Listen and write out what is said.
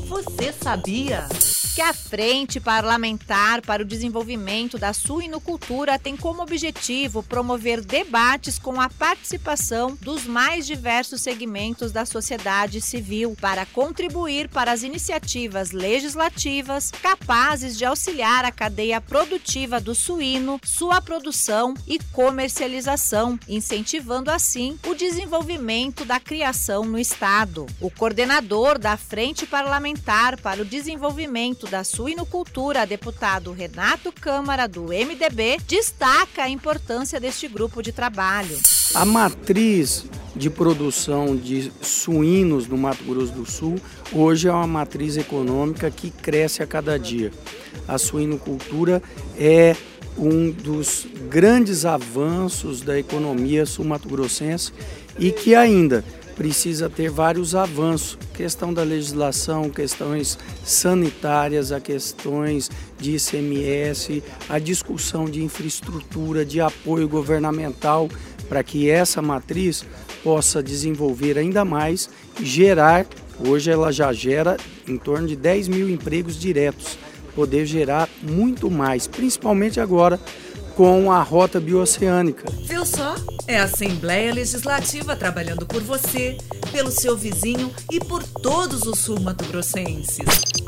Você sabia que a Frente Parlamentar para o Desenvolvimento da Suinocultura tem como objetivo promover debates com a participação dos mais diversos segmentos da sociedade civil para contribuir para as iniciativas legislativas capazes de auxiliar a cadeia produtiva do suíno, sua produção e comercialização, incentivando assim o desenvolvimento da criação no Estado. O coordenador da Frente Parlamentar para o Desenvolvimento da Suinocultura, deputado Renato Câmara, do MDB, destaca a importância deste grupo de trabalho. A matriz de produção de suínos no Mato Grosso do Sul hoje é uma matriz econômica que cresce a cada dia. A suinocultura é um dos grandes avanços da economia sul-mato-grossense e que ainda precisa ter vários avanços, questão da legislação, questões sanitárias, a questões de ICMS, a discussão de infraestrutura, de apoio governamental, para que essa matriz possa desenvolver ainda mais e gerar, hoje ela já gera em torno de 10 mil empregos diretos, poder gerar muito mais, principalmente agora com a Rota Bioceânica. Viu só? É a Assembleia Legislativa trabalhando por você, pelo seu vizinho e por todos os sul-mato-grossenses.